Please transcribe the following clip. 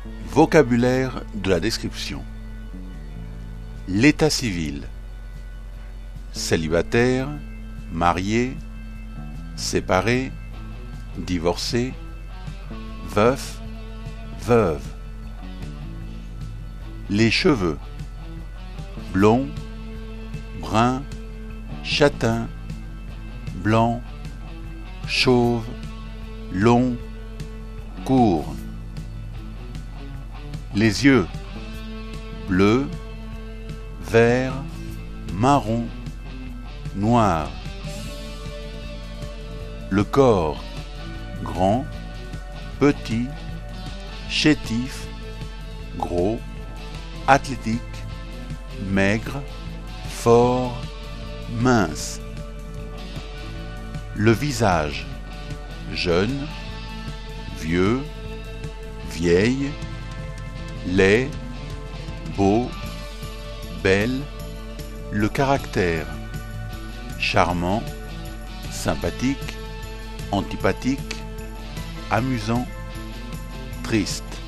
Vocabulaire de la description. L'état civil. Célibataire, marié, séparé, divorcé, veuf, veuve. Les cheveux. Blond, brun, châtain, blanc, chauve, long, court. Les yeux. Bleu, vert, marron, noir. Le corps. Grand, petit, chétif, gros, athlétique, maigre, fort, mince. Le visage. Jeune, vieux, vieille, laid, beau, belle. Le caractère. Charmant, sympathique, antipathique, amusant, triste.